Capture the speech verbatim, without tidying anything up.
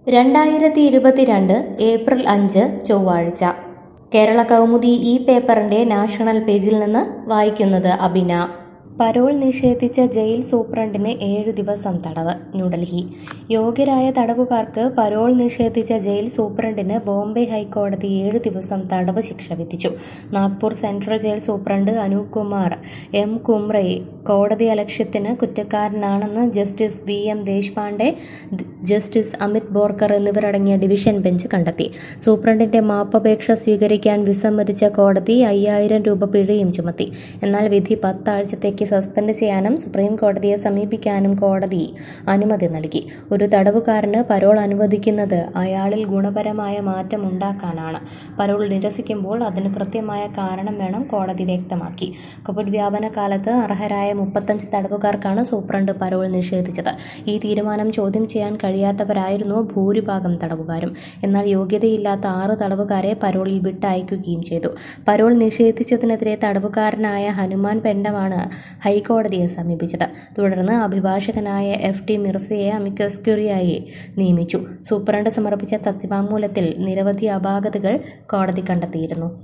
രണ്ടായിരത്തി ഇരുപത്തിരണ്ട് ഏപ്രിൽ അഞ്ച് ചൊവ്വാഴ്ച കേരള കൗമുദി ഈ പേപ്പറിന്റെ നാഷണൽ പേജിൽ നിന്ന് വായിക്കുന്നത് അബിന. പരോൾ നിഷേധിച്ച ജയിൽ സൂപ്രണ്ടിന് ഏഴ് ദിവസം തടവ്. ന്യൂഡൽഹി. യോഗ്യരായ തടവുകാർക്ക് പരോൾ നിഷേധിച്ച ജയിൽ സൂപ്രണ്ടിന് ബോംബെ ഹൈക്കോടതി ഏഴ് ദിവസം തടവ് ശിക്ഷ വിധിച്ചു. Nagpur central jail superintendent Anoop Kumar M കുമ്രയെ കോടതി അലക്ഷ്യത്തിന് കുറ്റക്കാരനാണെന്ന് justice V M Deshpande, justice Amit Borkar എന്നിവരടങ്ങിയ ഡിവിഷൻ ബെഞ്ച് കണ്ടെത്തി. സൂപ്രണ്ടിന്റെ മാപ്പപേക്ഷ സ്വീകരിക്കാൻ വിസമ്മതിച്ച കോടതി അയ്യായിരം രൂപ പിഴയും ചുമത്തി. എന്നാൽ വിധി പത്താഴ്ചത്തേക്ക് സസ്പെൻഡ് ചെയ്യാനും സുപ്രീം കോടതിയെ സമീപിക്കാനും കോടതി അനുമതി നൽകി. ഒരു തടവുകാരന് പരോൾ അനുവദിക്കുന്നത് അയാളിൽ ഗുണപരമായ മാറ്റം ഉണ്ടാക്കാനാണ്. പരോൾ നിരസിക്കുമ്പോൾ അതിന് കൃത്യമായ കാരണം വേണം, കോടതി വ്യക്തമാക്കി. കോവിഡ് വ്യാപന കാലത്ത് അർഹരായ മുപ്പത്തഞ്ച് തടവുകാർക്കാണ് സൂപ്രണ്ട് പരോൾ നിഷേധിച്ചത്. ഈ തീരുമാനം ചോദ്യം ചെയ്യാൻ കഴിയാത്തവരായിരുന്നു ഭൂരിഭാഗം തടവുകാരും. എന്നാൽ യോഗ്യതയില്ലാത്ത ആറ് തടവുകാരെ പരോളിൽ വിട്ടയക്കുകയും ചെയ്തു. പരോൾ നിഷേധിച്ചതിനെതിരെ തടവുകാരനായ ഹനുമാൻ പെൻഡമാണ് ഹൈക്കോടതിയെ സമീപിച്ചത്. തുടർന്ന് അഭിഭാഷകനായ എഫ് ടി മിർസയെ അമിക്കസ് ക്യൂറിയായി നിയമിച്ചു. സൂപ്രണ്ട് സമർപ്പിച്ച സത്യവാങ്മൂലത്തിൽ നിരവധി അപാകതകൾ കോടതി കണ്ടെത്തിയിരുന്നു.